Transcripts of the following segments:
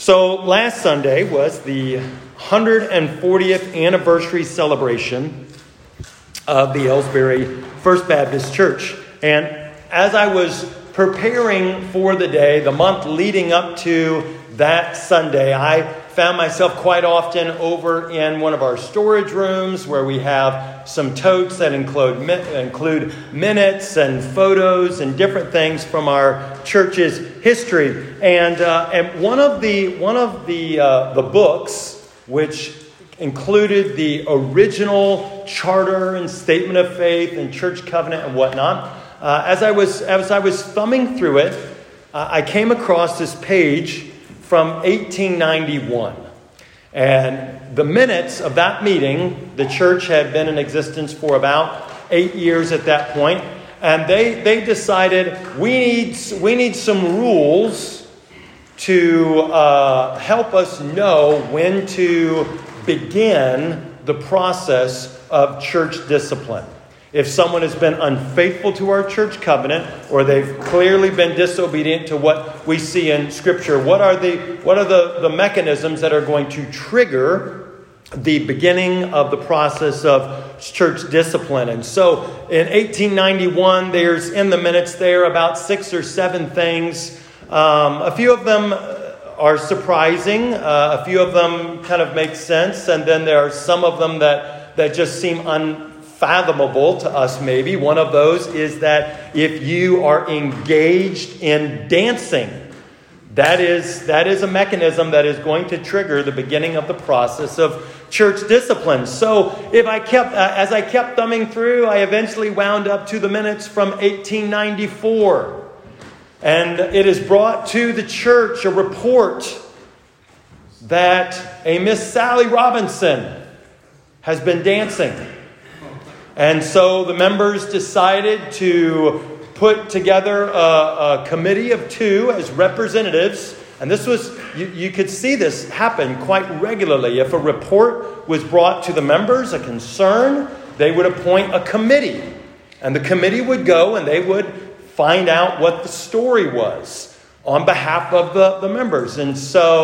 So last Sunday was the 140th anniversary celebration of the Ellsbury First Baptist Church. And as I was preparing for the day, the month leading up to that Sunday, I found myself quite often over in one of our storage rooms where we have some totes that include minutes and photos and different things from our church's history. And one of the books, which included the original charter and statement of faith and church covenant and whatnot, as I was thumbing through it, I came across this page from 1891. And the minutes of that meeting, the church had been in existence for about 8 years at that point, and they decided we need some rules to help us know when to begin the process of church discipline. If someone has been unfaithful to our church covenant, or they've clearly been disobedient to what we see in Scripture, what are the mechanisms that are going to trigger the beginning of the process of church discipline? And so in 1891, there's in the minutes there about 6 or 7 things. A few of them are surprising. A few of them kind of make sense. And then there are some of them that just seem unfathomable to us maybe. One of those is that if you are engaged in dancing, that is a mechanism that is going to trigger the beginning of the process of church discipline. So as I kept thumbing through, I eventually wound up to the minutes from 1894. And it is brought to the church a report that a Miss Sally Robinson has been dancing. And so the members decided to put together a committee of 2 as representatives. And this was, you could see this happen quite regularly. If a report was brought to the members, a concern, they would appoint a committee. And the committee would go and they would find out what the story was on behalf of the members. And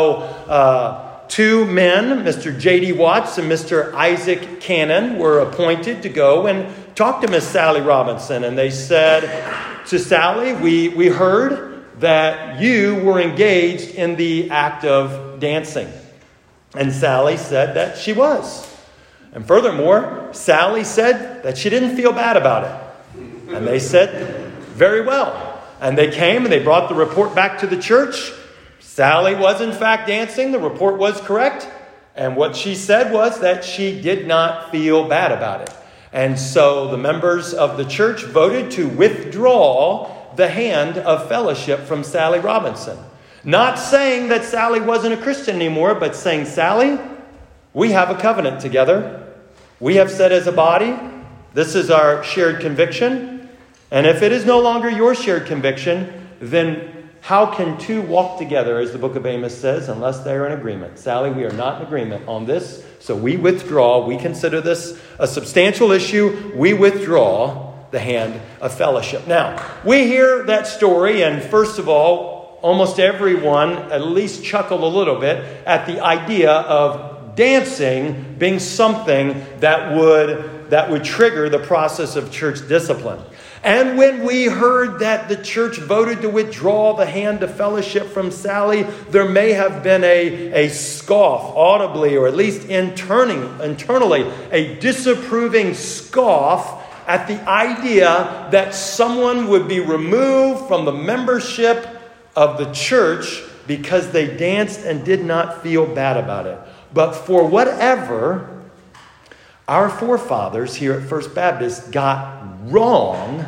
so 2 men, Mr. J.D. Watts and Mr. Isaac Cannon, were appointed to go and talk to Miss Sally Robinson. And they said to Sally, we heard that you were engaged in the act of dancing. And Sally said that she was. And furthermore, Sally said that she didn't feel bad about it. And they said, very well. And they came and they brought the report back to the church. Sally was in fact dancing. The report was correct. And what she said was that she did not feel bad about it. And so the members of the church voted to withdraw the hand of fellowship from Sally Robinson. Not saying that Sally wasn't a Christian anymore, but saying, Sally, we have a covenant together. We have said as a body, this is our shared conviction. And if it is no longer your shared conviction, then how can 2 walk together, as the book of Amos says, unless they are in agreement? Sally, we are not in agreement on this, so we withdraw. We consider this a substantial issue. We withdraw the hand of fellowship. Now, we hear that story, and first of all, almost everyone at least chuckled a little bit at the idea of dancing being something that would trigger the process of church discipline. And when we heard that the church voted to withdraw the hand of fellowship from Sally, there may have been a scoff, audibly or at least internally, a disapproving scoff at the idea that someone would be removed from the membership of the church because they danced and did not feel bad about it. But for whatever our forefathers here at First Baptist got wrong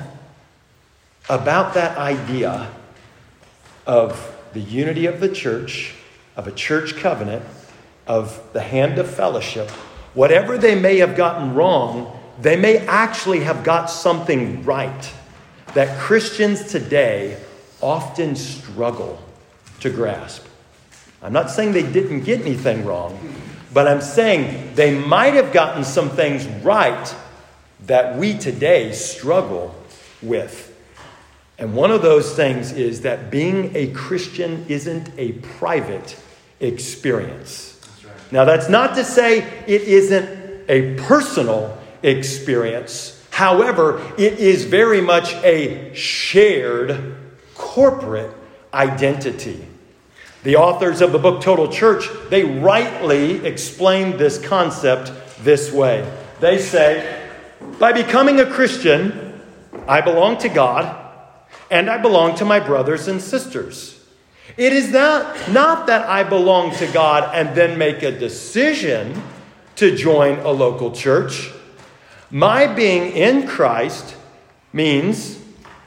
about that idea of the unity of the church, of a church covenant, of the hand of fellowship, whatever they may have gotten wrong, they may actually have got something right that Christians today often struggle to grasp. I'm not saying they didn't get anything wrong, but I'm saying they might have gotten some things right that we today struggle with. And one of those things is that being a Christian isn't a private experience. Now, that's not to say it isn't a personal experience. However, it is very much a shared corporate identity. The authors of the book Total Church, they rightly explain this concept this way. They say, by becoming a Christian, I belong to God and I belong to my brothers and sisters. It is not that I belong to God and then make a decision to join a local church. My being in Christ means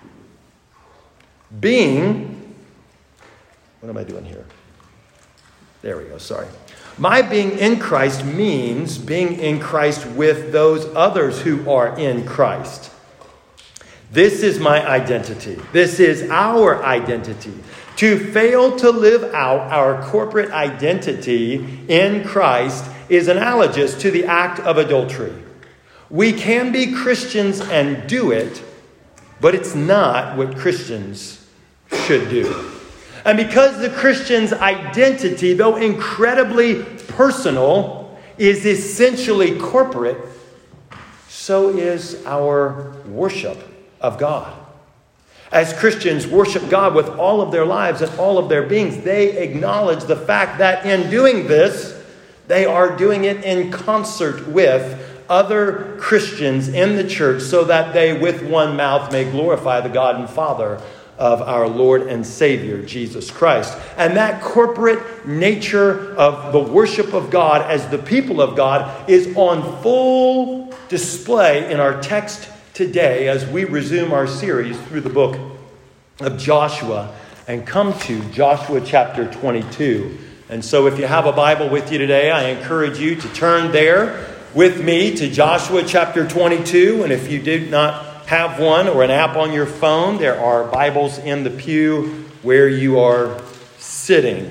being... What am I doing here? There we go, sorry. My being in Christ means being in Christ with those others who are in Christ. This is my identity. This is our identity. To fail to live out our corporate identity in Christ is analogous to the act of adultery. We can be Christians and do it, but it's not what Christians should do. And because the Christian's identity, though incredibly personal, is essentially corporate, so is our worship of God. As Christians worship God with all of their lives and all of their beings, they acknowledge the fact that in doing this, they are doing it in concert with other Christians in the church so that they with one mouth may glorify the God and Father of our Lord and Savior, Jesus Christ. And that corporate nature of the worship of God as the people of God is on full display in our text today as we resume our series through the book of Joshua and come to Joshua chapter 22. And so if you have a Bible with you today, I encourage you to turn there with me to Joshua chapter 22. And if you do not have one or an app on your phone, there are Bibles in the pew where you are sitting.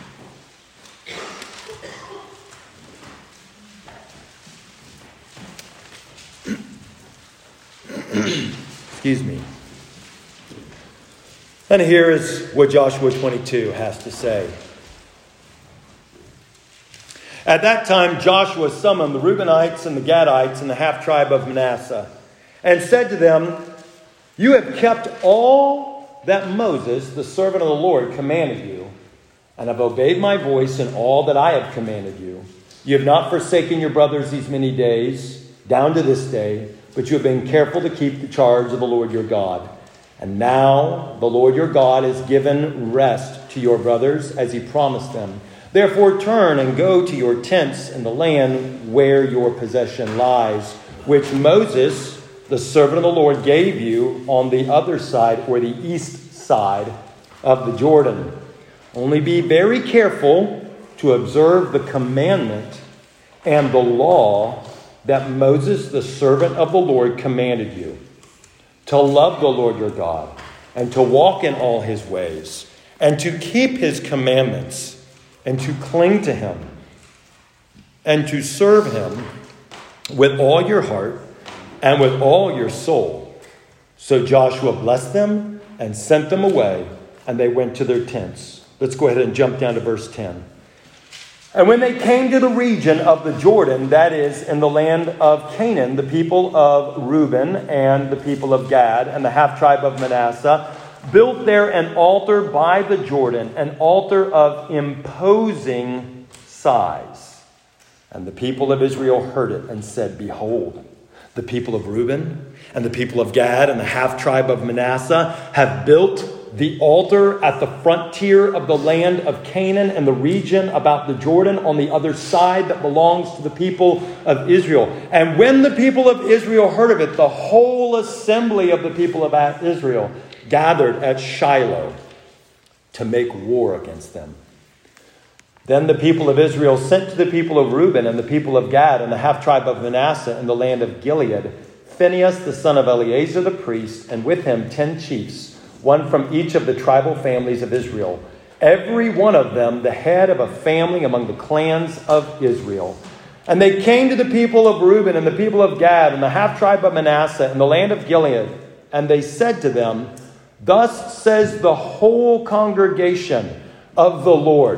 Excuse me. And here is what Joshua 22 has to say. At that time, Joshua summoned the Reubenites and the Gadites and the half-tribe of Manasseh and said to them, "You have kept all that Moses, the servant of the Lord, commanded you, and have obeyed my voice in all that I have commanded you. You have not forsaken your brothers these many days, down to this day, but you have been careful to keep the charge of the Lord your God. And now the Lord your God has given rest to your brothers as he promised them. Therefore turn and go to your tents in the land where your possession lies, which Moses, the servant of the Lord, gave you on the other side, or the east side of the Jordan. Only be very careful to observe the commandment and the law that Moses, the servant of the Lord, commanded you, to love the Lord your God, and to walk in all his ways, and to keep his commandments, and to cling to him, and to serve him with all your heart and with all your soul." So Joshua blessed them and sent them away, and they went to their tents. Let's go ahead and jump down to verse 10. "And when they came to the region of the Jordan, that is, in the land of Canaan, the people of Reuben and the people of Gad and the half-tribe of Manasseh built there an altar by the Jordan, an altar of imposing size. And the people of Israel heard it and said, 'Behold, the people of Reuben and the people of Gad and the half-tribe of Manasseh have built the altar at the frontier of the land of Canaan and the region about the Jordan on the other side that belongs to the people of Israel.' And when the people of Israel heard of it, the whole assembly of the people of Israel gathered at Shiloh to make war against them. Then the people of Israel sent to the people of Reuben and the people of Gad and the half-tribe of Manasseh in the land of Gilead Phinehas the son of Eleazar the priest, and with him 10 chiefs, one from each of the tribal families of Israel, every one of them the head of a family among the clans of Israel. And they came to the people of Reuben and the people of Gad and the half-tribe of Manasseh in the land of Gilead, and they said to them, 'Thus says the whole congregation of the Lord,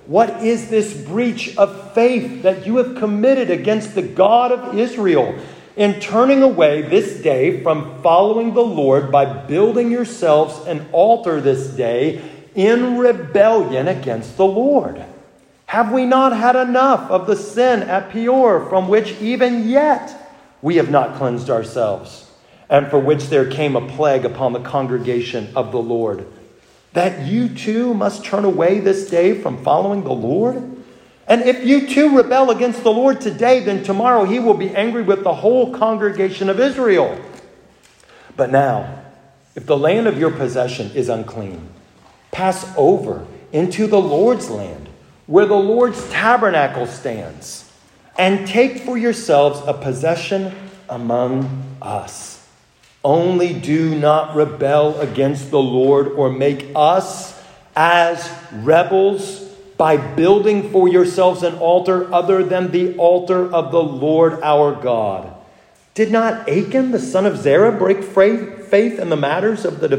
what is this breach of faith that you have committed against the God of Israel in turning away this day from following the Lord by building yourselves an altar this day in rebellion against the Lord? Have we not had enough of the sin at Peor, from which even yet we have not cleansed ourselves, and for which there came a plague upon the congregation of the Lord, that you too must turn away this day from following the Lord? And if you too rebel against the Lord today, then tomorrow he will be angry with the whole congregation of Israel. But now, if the land of your possession is unclean, pass over into the Lord's land, where the Lord's tabernacle stands, and take for yourselves a possession among us. Only do not rebel against the Lord or make us as rebels by building for yourselves an altar other than the altar of the Lord our God. Did not Achan, the son of Zerah, break faith in the matter of the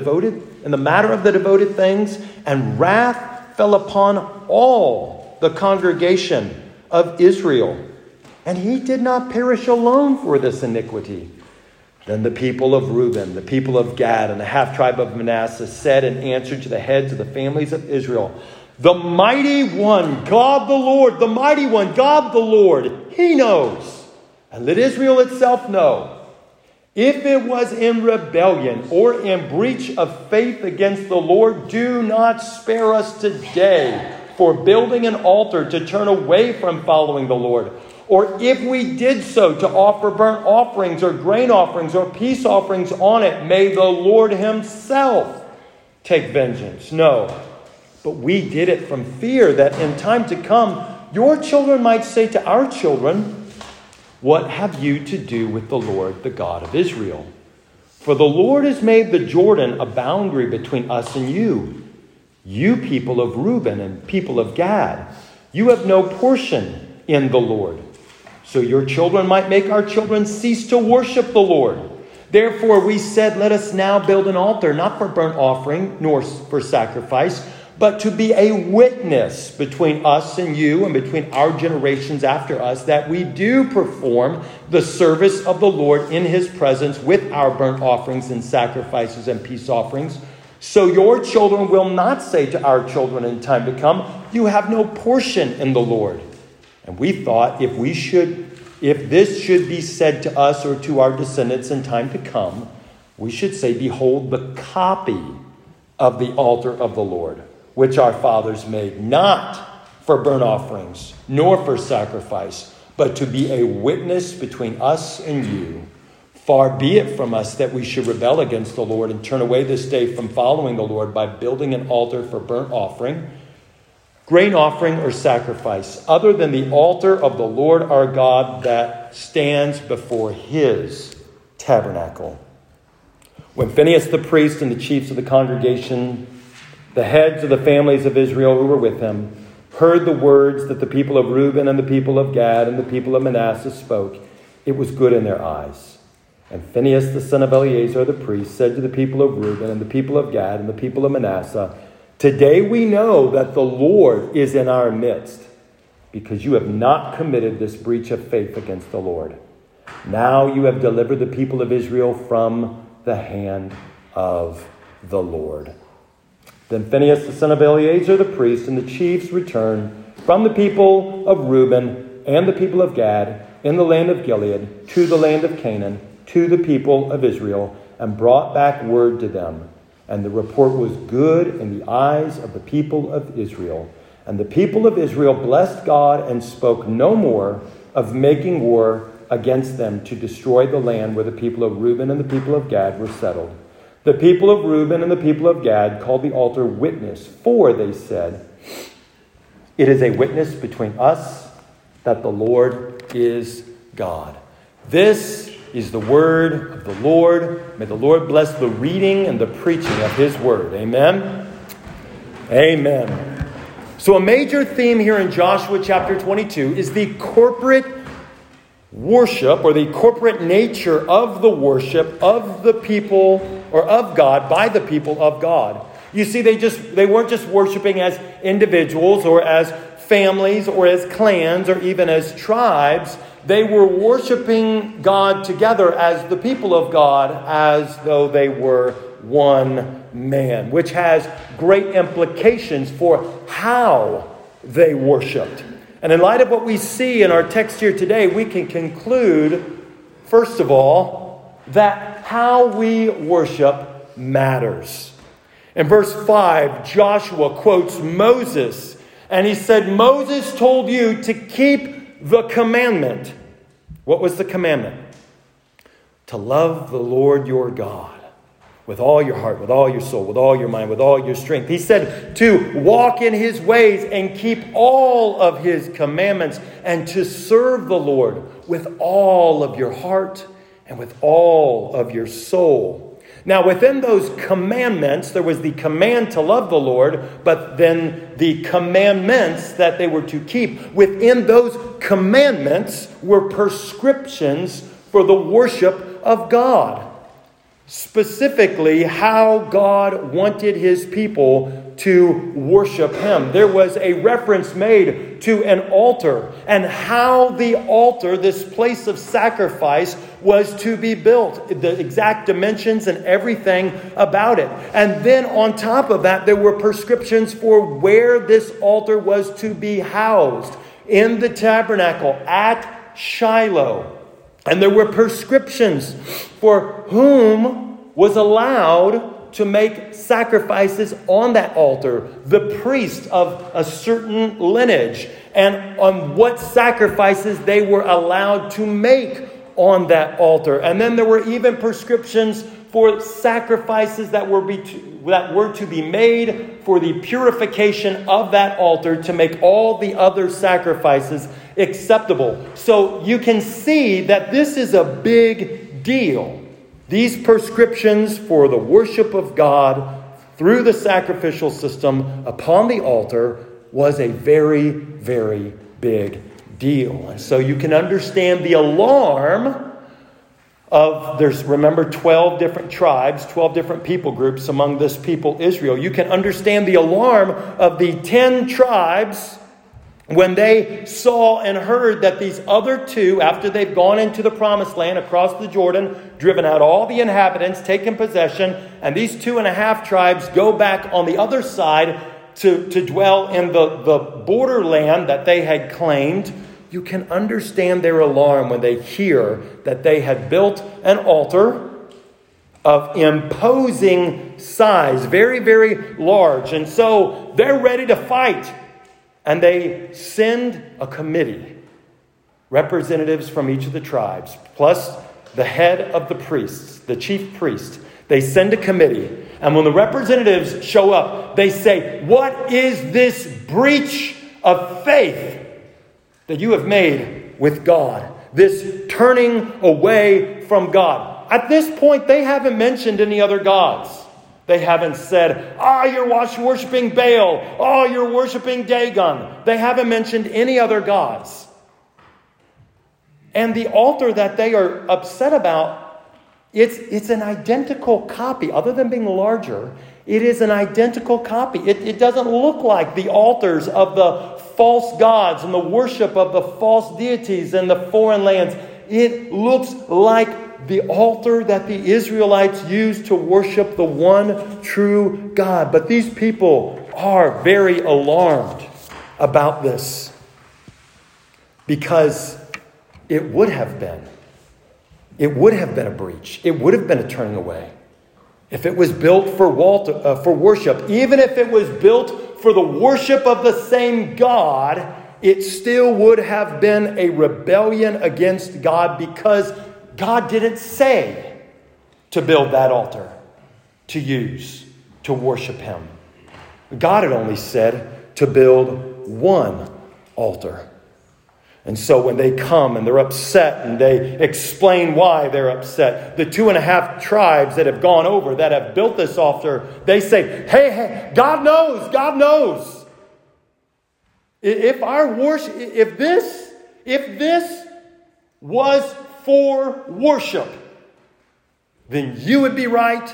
devoted things, and wrath fell upon all the congregation of Israel, and he did not perish alone for this iniquity? Then the people of Reuben, the people of Gad, and the half-tribe of Manasseh said in answer to the heads of the families of Israel, the mighty one, God the Lord, the mighty one, God the Lord, he knows. And let Israel itself know. If it was in rebellion or in breach of faith against the Lord, do not spare us today for building an altar to turn away from following the Lord. Or if we did so to offer burnt offerings or grain offerings or peace offerings on it, may the Lord himself take vengeance. No, but we did it from fear that in time to come, your children might say to our children, what have you to do with the Lord, the God of Israel? For the Lord has made the Jordan a boundary between us and you. You people of Reuben and people of Gad, you have no portion in the Lord. So your children might make our children cease to worship the Lord. Therefore we said, let us now build an altar, not for burnt offering, nor for sacrifice, but to be a witness between us and you and between our generations after us, that we do perform the service of the Lord in his presence with our burnt offerings and sacrifices and peace offerings. So your children will not say to our children in time to come, you have no portion in the Lord. And we thought if this should be said to us or to our descendants in time to come, we should say, behold the copy of the altar of the Lord, which our fathers made, not for burnt offerings, nor for sacrifice, but to be a witness between us and you. Far be it from us that we should rebel against the Lord and turn away this day from following the Lord by building an altar for burnt offering, grain offering, or sacrifice, other than the altar of the Lord our God that stands before his tabernacle. When Phinehas the priest and the chiefs of the congregation, the heads of the families of Israel who were with him, heard the words that the people of Reuben and the people of Gad and the people of Manasseh spoke, it was good in their eyes. And Phinehas the son of Eleazar the priest said to the people of Reuben and the people of Gad and the people of Manasseh, today we know that the Lord is in our midst, because you have not committed this breach of faith against the Lord. Now you have delivered the people of Israel from the hand of the Lord. Then Phinehas the son of Eleazar the priest and the chiefs returned from the people of Reuben and the people of Gad in the land of Gilead to the land of Canaan, to the people of Israel, and brought back word to them. And the report was good in the eyes of the people of Israel. And the people of Israel blessed God and spoke no more of making war against them to destroy the land where the people of Reuben and the people of Gad were settled. The people of Reuben and the people of Gad called the altar Witness, for they said, it is a witness between us that the Lord is God. This is the word of the Lord. May the Lord bless the reading and the preaching of his word. Amen. Amen. So a major theme here in Joshua chapter 22 is the corporate worship, or the corporate nature of the worship of the people, or of God, by the people of God. You see, they weren't just worshiping as individuals or as families or as clans or even as tribes. They were worshiping God together as the people of God, as though they were one man, which has great implications for how they worshiped. And in light of what we see in our text here today, we can conclude, first of all, that how we worship matters. In verse 5, Joshua quotes Moses, and he said, Moses told you to keep the commandment. What was the commandment? To love the Lord your God with all your heart, with all your soul, with all your mind, with all your strength. He said to walk in his ways and keep all of his commandments and to serve the Lord with all of your heart and with all of your soul. Now, within those commandments, there was the command to love the Lord, but then the commandments that they were to keep. Within those commandments were prescriptions for the worship of God. Specifically, how God wanted his people to worship him. There was a reference made to an altar and how the altar, this place of sacrifice, was to be built. The exact dimensions and everything about it. And then on top of that, there were prescriptions for where this altar was to be housed. In the tabernacle at Shiloh. And there were prescriptions for whom was allowed to make sacrifices on that altar. The priest of a certain lineage. And on what sacrifices they were allowed to make on that altar. And then there were even prescriptions for sacrifices that were to be made for the purification of that altar to make all the other sacrifices acceptable. So you can see that this is a big deal. These prescriptions for the worship of God through the sacrificial system upon the altar was a very, very big deal. And so you can understand the alarm of, remember 12 different tribes, 12 different people groups among this people Israel. You can understand the alarm of the 10 tribes when they saw and heard that these other two, after they've gone into the promised land across the Jordan, driven out all the inhabitants, taken possession, and these 2.5 tribes go back on the other side to dwell in the borderland that they had claimed. You can understand their alarm when they hear that they had built an altar of imposing size, very, very large. And so they're ready to fight. And they send a committee, representatives from each of the tribes, plus the head of the priests, the chief priest. They send a committee. And when the representatives show up, they say, what is this breach of faith that you have made with God? This turning away from God. At this point, they haven't mentioned any other gods. They haven't said, you're worshiping Baal. You're worshiping Dagon. They haven't mentioned any other gods. And the altar that they are upset about, it's an identical copy. Other than being larger, it is an identical copy. It doesn't look like the altars of the false gods and the worship of the false deities in the foreign lands. It looks like the altar that the Israelites used to worship the one true God. But these people are very alarmed about this because it would have been a breach. It would have been a turning away. If it was built for worship, even if it was built for the worship of the same God, it still would have been a rebellion against God because God didn't say to build that altar to use to worship him. God had only said to build one altar. And so when they come and they're upset and they explain why they're upset, the 2.5 tribes that have gone over, that have built this altar, they say, hey, God knows. If this was for worship, then you would be right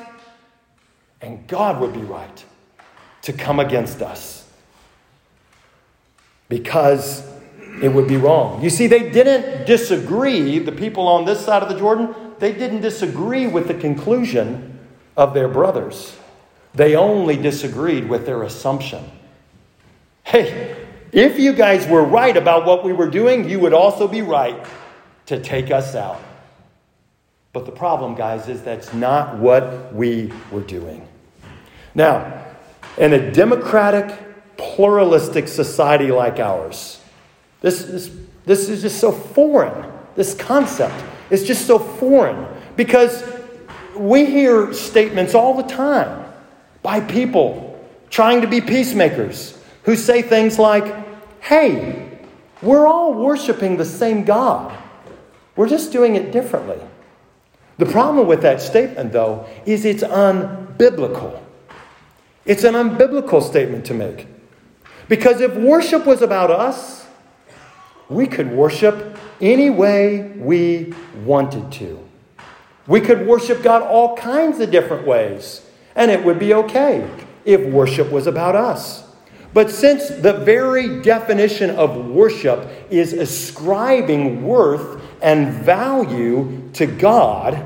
and God would be right to come against us. because it would be wrong. You see, they didn't disagree, the people on this side of the Jordan, they didn't disagree with the conclusion of their brothers. They only disagreed with their assumption. Hey, if you guys were right about what we were doing, you would also be right to take us out. But the problem, guys, is that's not what we were doing. Now, in a democratic, pluralistic society like ours, this is just so foreign. This concept is just so foreign because we hear statements all the time by people trying to be peacemakers who say things like, hey, we're all worshiping the same God. We're just doing it differently. The problem with that statement, though, is it's unbiblical. It's an unbiblical statement to make. Because if worship was about us, we could worship any way we wanted to. We could worship God all kinds of different ways, and it would be okay if worship was about us. But since the very definition of worship is ascribing worth and value to God,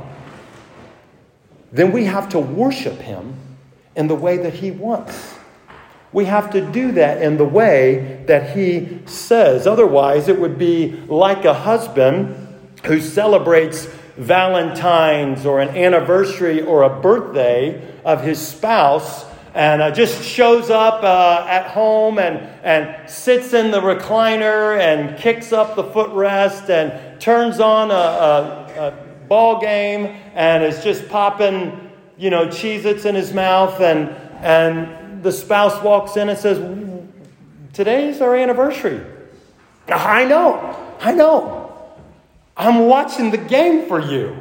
then we have to worship Him in the way that He wants. We have to do that in the way that He says. Otherwise, it would be like a husband who celebrates Valentine's or an anniversary or a birthday of his spouse and just shows up at home and sits in the recliner and kicks up the footrest and turns on a ball game and is just popping, Cheez-Its in his mouth and the spouse walks in and says, today's our anniversary. I know. I'm watching the game for you.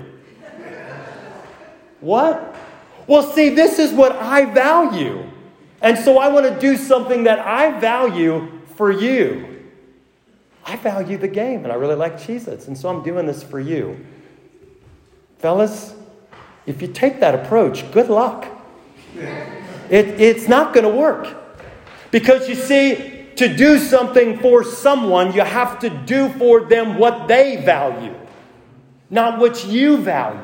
What? Well, see, this is what I value. And so I want to do something that I value for you. I value the game, and I really like Cheez-Its, and so I'm doing this for you. Fellas, if you take that approach, good luck. It's not going to work. Because you see, to do something for someone, you have to do for them what they value, not what you value.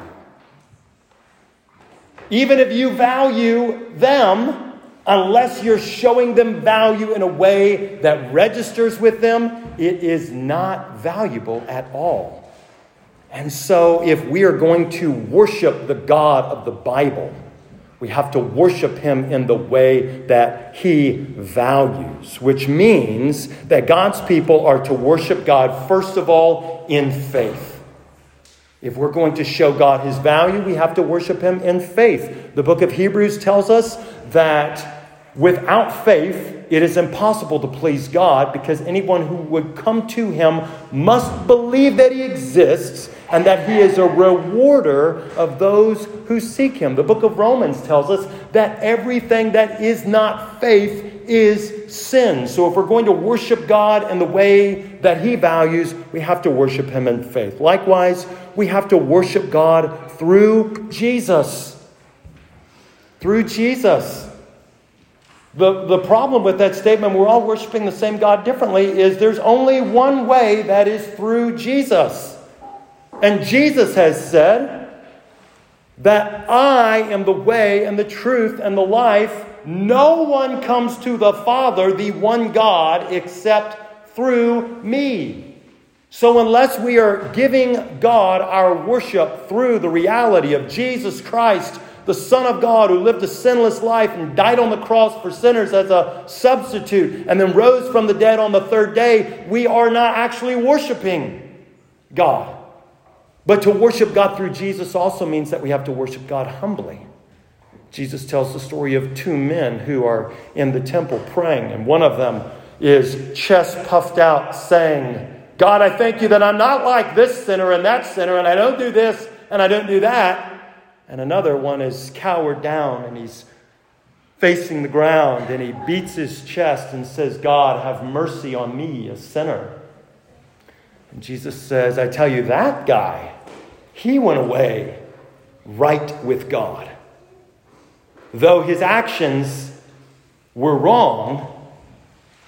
Even if you value them, unless you're showing them value in a way that registers with them, it is not valuable at all. And so if we are going to worship the God of the Bible, we have to worship Him in the way that He values, which means that God's people are to worship God, first of all, in faith. If we're going to show God His value, we have to worship Him in faith. The book of Hebrews tells us that without faith, it is impossible to please God because anyone who would come to Him must believe that He exists and that He is a rewarder of those who seek Him. The book of Romans tells us that everything that is not faith is sin. So if we're going to worship God in the way that He values, we have to worship Him in faith. Likewise, we have to worship God through Jesus. Through Jesus. The problem with that statement, we're all worshiping the same God differently, is there's only one way, that is through Jesus. And Jesus has said that I am the way and the truth and the life. No one comes to the Father, the one God, except through me. So unless we are giving God our worship through the reality of Jesus Christ, the Son of God who lived a sinless life and died on the cross for sinners as a substitute and then rose from the dead on the third day, we are not actually worshiping God. But to worship God through Jesus also means that we have to worship God humbly. Jesus tells the story of two men who are in the temple praying, and one of them is chest puffed out saying, God, I thank you that I'm not like this sinner and that sinner, and I don't do this and I don't do that. And another one is cowered down and he's facing the ground and he beats his chest and says, God, have mercy on me, a sinner. And Jesus says, I tell you, that guy, he went away right with God. Though his actions were wrong,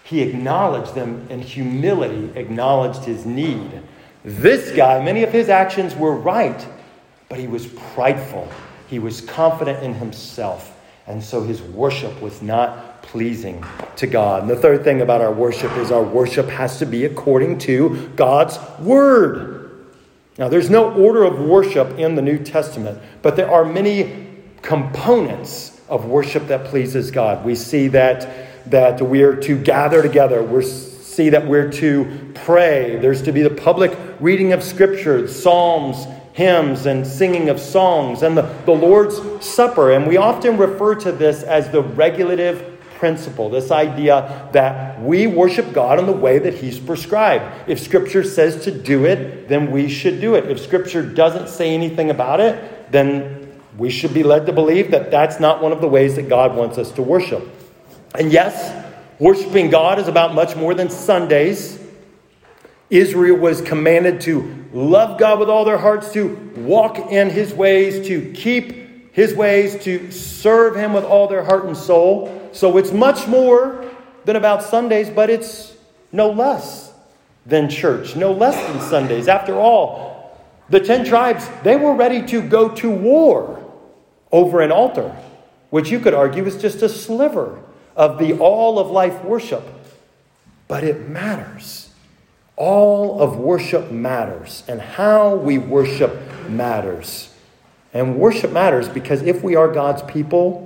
He acknowledged them in humility, acknowledged his need. This guy, many of his actions were right, but he was prideful. He was confident in himself. And so his worship was not pleasing to God. And the third thing about our worship is our worship has to be according to God's word. Now, there's no order of worship in the New Testament, but there are many components of worship that pleases God. We see that we are to gather together. We see that we're to pray. There's to be the public reading of Scripture, psalms, hymns, and singing of songs, and the Lord's Supper. And we often refer to this as the regulative principle, this idea that we worship God in the way that He's prescribed. If Scripture says to do it, then we should do it. If Scripture doesn't say anything about it, then we should be led to believe that that's not one of the ways that God wants us to worship. And yes, worshiping God is about much more than Sundays. Israel was commanded to love God with all their hearts, to walk in His ways, to keep His ways, to serve Him with all their heart and soul. So it's much more than about Sundays, but it's no less than church, no less than Sundays. After all, the 10 tribes, they were ready to go to war over an altar, which you could argue is just a sliver of the all of life worship. But it matters. All of worship matters, and how we worship matters. And worship matters because if we are God's people,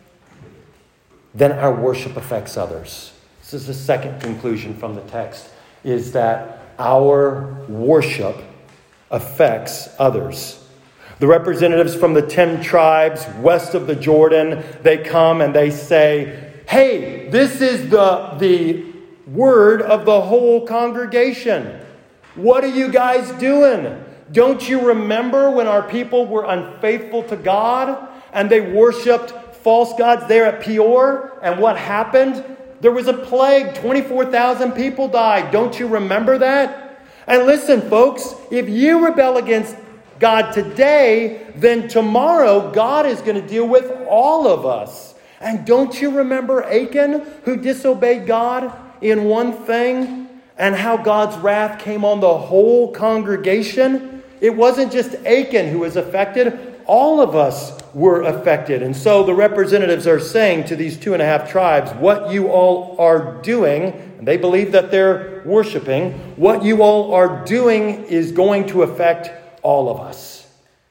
then our worship affects others. This is the second conclusion from the text, is that our worship affects others. The representatives from the 10 tribes west of the Jordan, they come and they say, hey, this is the word of the whole congregation. What are you guys doing? Don't you remember when our people were unfaithful to God and they worshipped false gods there at Peor? And what happened? There was a plague. 24,000 people died. Don't you remember that? And listen, folks, if you rebel against God today, then tomorrow God is going to deal with all of us. And don't you remember Achan, who disobeyed God in one thing, and how God's wrath came on the whole congregation? It wasn't just Achan who was affected. All of us were affected. And so the representatives are saying to these 2.5 tribes, what you all are doing, and they believe that they're worshiping, what you all are doing is going to affect all of us.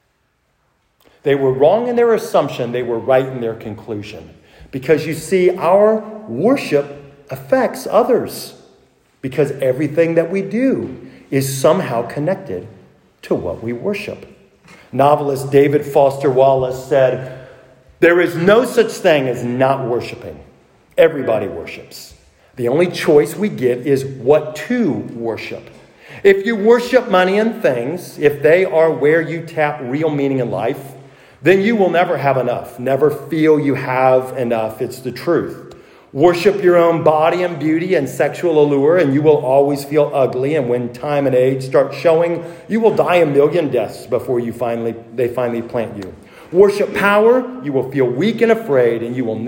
They were wrong in their assumption. They were right in their conclusion. Because you see, our worship affects others. Because everything that we do is somehow connected to what we worship. Novelist David Foster Wallace said, there is no such thing as not worshiping. Everybody worships. The only choice we get is what to worship. If you worship money and things, if they are where you tap real meaning in life, then you will never have enough. Never feel you have enough. It's the truth. Worship your own body and beauty and sexual allure, and you will always feel ugly. And when time and age start showing, you will die a million deaths before they finally plant you. Worship power, you will feel weak and afraid, and you will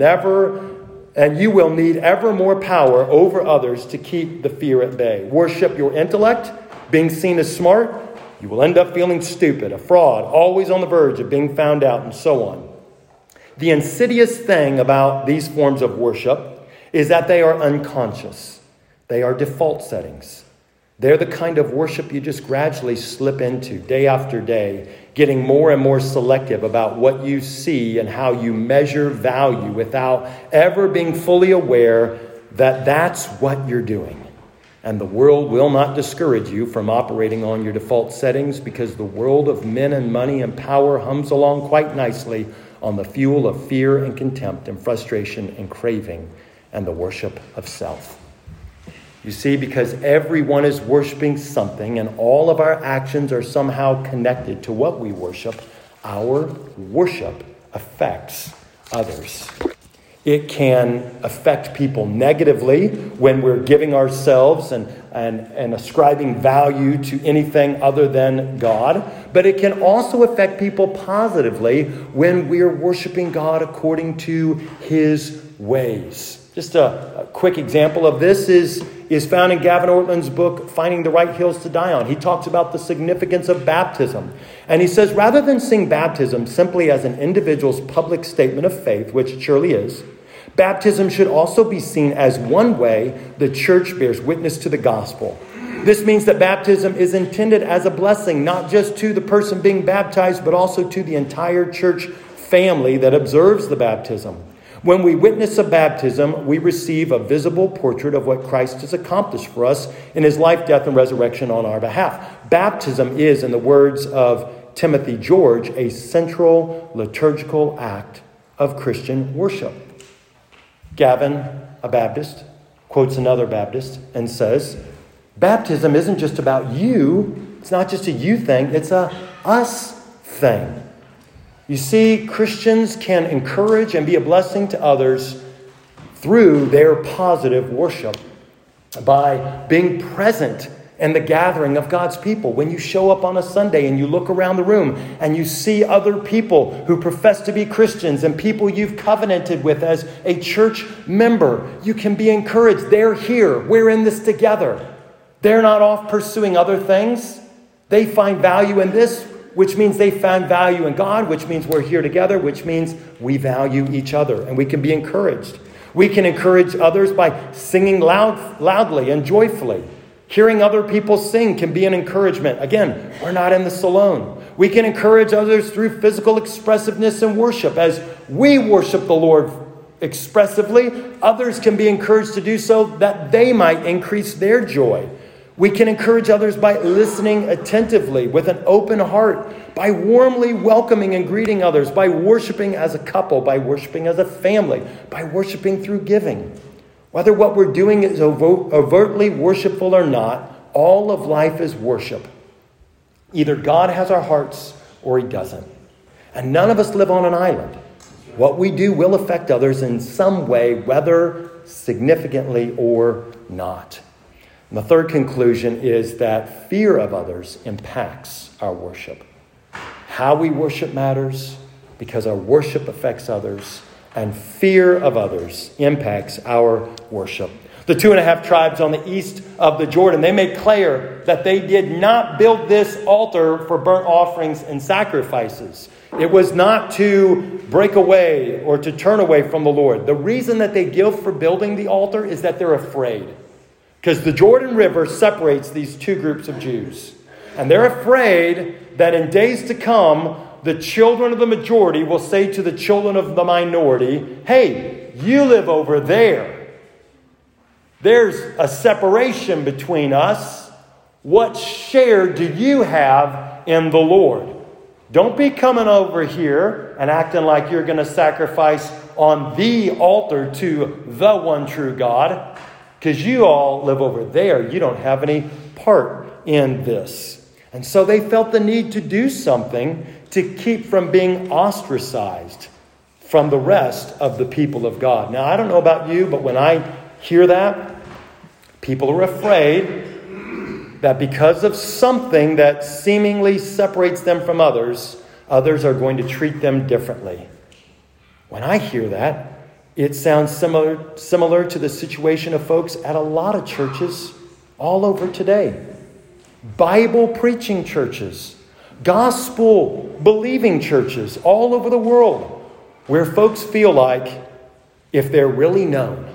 need ever more power over others to keep the fear at bay. Worship your intellect, being seen as smart, you will end up feeling stupid, a fraud, always on the verge of being found out, and so on. The insidious thing about these forms of worship is that they are unconscious. They are default settings. They're the kind of worship you just gradually slip into day after day, getting more and more selective about what you see and how you measure value without ever being fully aware that that's what you're doing. And the world will not discourage you from operating on your default settings, because the world of men and money and power hums along quite nicely on the fuel of fear and contempt and frustration and craving and the worship of self. You see, because everyone is worshiping something and all of our actions are somehow connected to what we worship, our worship affects others. It can affect people negatively when we're giving ourselves and ascribing value to anything other than God. But it can also affect people positively when we're worshiping God according to His ways. Just a quick example of this is found in Gavin Ortland's book, Finding the Right Hills to Die On. He talks about the significance of baptism. And he says, rather than seeing baptism simply as an individual's public statement of faith, which it surely is, baptism should also be seen as one way the church bears witness to the gospel. This means that baptism is intended as a blessing, not just to the person being baptized, but also to the entire church family that observes the baptism. When we witness a baptism, we receive a visible portrait of what Christ has accomplished for us in his life, death, and resurrection on our behalf. Baptism is, in the words of Timothy George, a central liturgical act of Christian worship. Gavin, a Baptist, quotes another Baptist and says, baptism isn't just about you. It's not just a you thing. It's a us thing. You see, Christians can encourage and be a blessing to others through their positive worship by being present in the gathering of God's people. When you show up on a Sunday and you look around the room and you see other people who profess to be Christians and people you've covenanted with as a church member, you can be encouraged. They're here. We're in this together. They're not off pursuing other things. They find value in this, which means they find value in God, which means we're here together, which means we value each other and we can be encouraged. We can encourage others by singing loudly and joyfully. Hearing other people sing can be an encouragement. Again, we're not in this alone. We can encourage others through physical expressiveness and worship. As we worship the Lord expressively, others can be encouraged to do so that they might increase their joy. We can encourage others by listening attentively with an open heart, by warmly welcoming and greeting others, by worshiping as a couple, by worshiping as a family, by worshiping through giving. Whether what we're doing is overtly worshipful or not, all of life is worship. Either God has our hearts or he doesn't. And none of us live on an island. What we do will affect others in some way, whether significantly or not. And the third conclusion is that fear of others impacts our worship. How we worship matters because our worship affects others, and fear of others impacts our worship. The 2.5 tribes on the east of the Jordan, they made clear that they did not build this altar for burnt offerings and sacrifices. It was not to break away or to turn away from the Lord. The reason that they give for building the altar is that they're afraid. Because the Jordan River separates these two groups of Jews. And they're afraid that in days to come, the children of the majority will say to the children of the minority, hey, you live over there. There's a separation between us. What share do you have in the Lord? Don't be coming over here and acting like you're going to sacrifice on the altar to the one true God. Because you all live over there. You don't have any part in this. And so they felt the need to do something to keep from being ostracized from the rest of the people of God. Now, I don't know about you, but when I hear that, people are afraid that because of something that seemingly separates them from others, others are going to treat them differently. When I hear that, it sounds similar to the situation of folks at a lot of churches all over today. Bible preaching churches, gospel believing churches all over the world, where folks feel like if they're really known,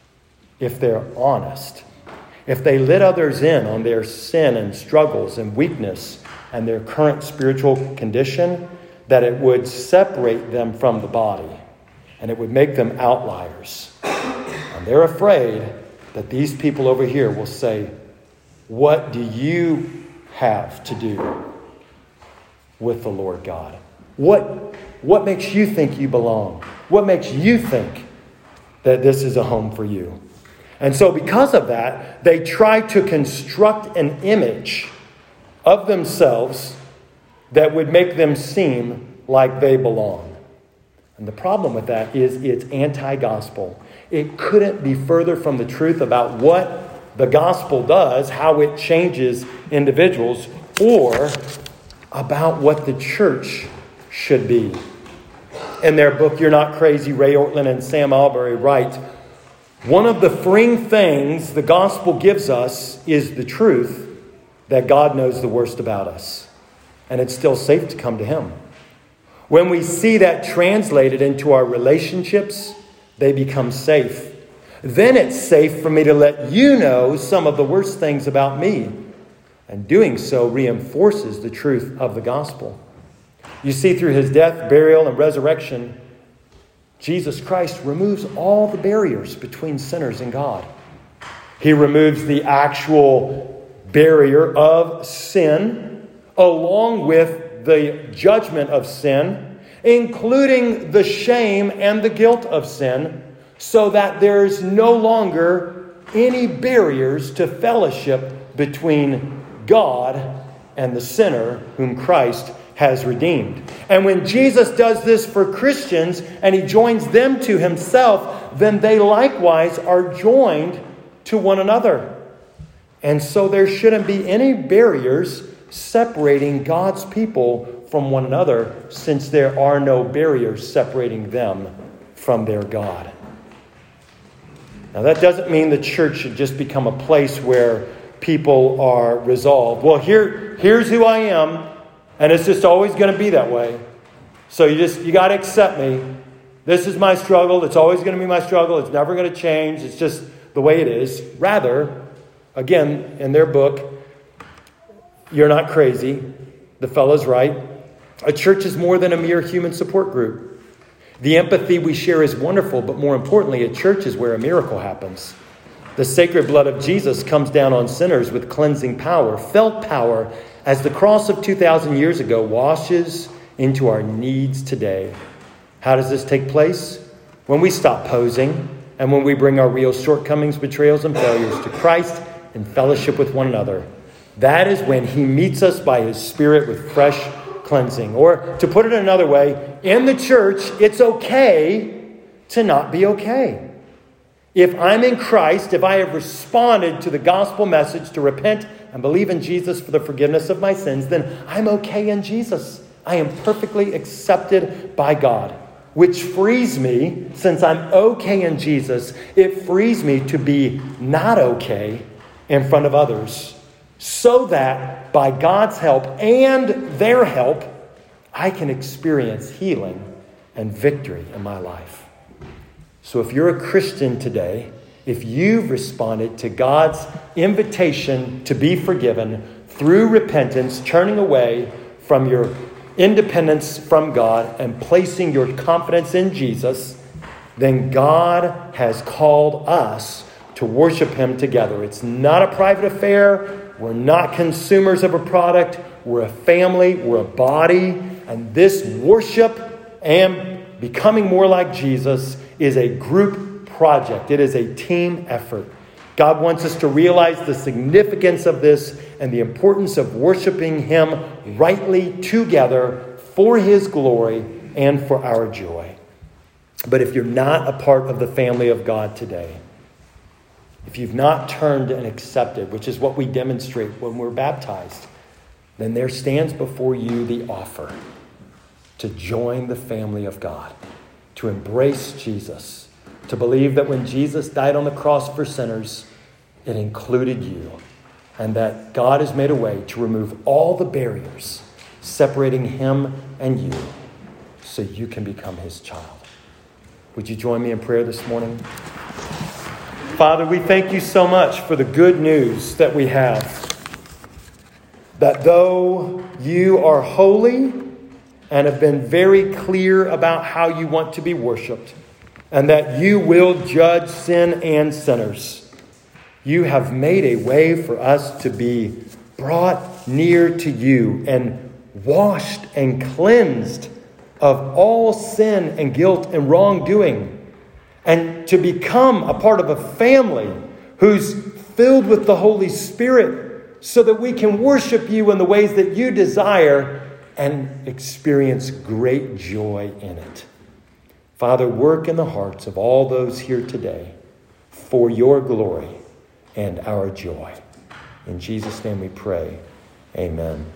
if they're honest, if they let others in on their sin and struggles and weakness and their current spiritual condition, that it would separate them from the body. And it would make them outliers. And they're afraid that these people over here will say, what do you have to do with the Lord God? What makes you think you belong? What makes you think that this is a home for you? And so because of that, they try to construct an image of themselves that would make them seem like they belong. And the problem with that is it's anti-gospel. It couldn't be further from the truth about what the gospel does, how it changes individuals, or about what the church should be. In their book, You're Not Crazy, Ray Ortlund and Sam Albury write, One of the freeing things the gospel gives us is the truth that God knows the worst about us. And it's still safe to come to Him. When we see that translated into our relationships, they become safe. Then it's safe for me to let you know some of the worst things about me. And doing so reinforces the truth of the gospel. You see, through His death, burial, and resurrection, Jesus Christ removes all the barriers between sinners and God. He removes the actual barrier of sin, along with the judgment of sin, including the shame and the guilt of sin, so that there's no longer any barriers to fellowship between God and the sinner whom Christ has redeemed. And when Jesus does this for Christians and He joins them to Himself, then they likewise are joined to one another. And so there shouldn't be any barriers separating God's people from one another, since there are no barriers separating them from their God. Now, that doesn't mean the church should just become a place where people are resolved. Well, here's who I am, and it's just always going to be that way. So you got to accept me. This is my struggle. It's always going to be my struggle. It's never going to change. It's just the way it is. Rather, again, in their book, You're Not Crazy, the fellow's right. A church is more than a mere human support group. The empathy we share is wonderful, but more importantly, a church is where a miracle happens. The sacred blood of Jesus comes down on sinners with cleansing power, felt power, as the cross of 2,000 years ago washes into our needs today. How does this take place? When we stop posing and when we bring our real shortcomings, betrayals, and failures to Christ in fellowship with one another. That is when He meets us by His Spirit with fresh cleansing. Or to put it another way, in the church, it's okay to not be okay. If I'm in Christ, if I have responded to the gospel message to repent and believe in Jesus for the forgiveness of my sins, then I'm okay in Jesus. I am perfectly accepted by God, which frees me, since I'm okay in Jesus, it frees me to be not okay in front of others, so that by God's help and their help, I can experience healing and victory in my life. So if you're a Christian today, if you've responded to God's invitation to be forgiven through repentance, turning away from your independence from God and placing your confidence in Jesus, then God has called us to worship Him together. It's not a private affair. We're not consumers of a product. We're a family. We're a body. And this worship and becoming more like Jesus is a group project. It is a team effort. God wants us to realize the significance of this and the importance of worshiping Him rightly together for His glory and for our joy. But if you're not a part of the family of God today, if you've not turned and accepted, which is what we demonstrate when we're baptized, then there stands before you the offer to join the family of God, to embrace Jesus, to believe that when Jesus died on the cross for sinners, it included you, and that God has made a way to remove all the barriers separating Him and you so you can become His child. Would you join me in prayer this morning? Father, we thank You so much for the good news that we have, that though You are holy and have been very clear about how You want to be worshiped, and that You will judge sin and sinners, You have made a way for us to be brought near to You and washed and cleansed of all sin and guilt and wrongdoing, and to become a part of a family who's filled with the Holy Spirit so that we can worship You in the ways that You desire and experience great joy in it. Father, work in the hearts of all those here today for Your glory and our joy. In Jesus' name we pray. Amen.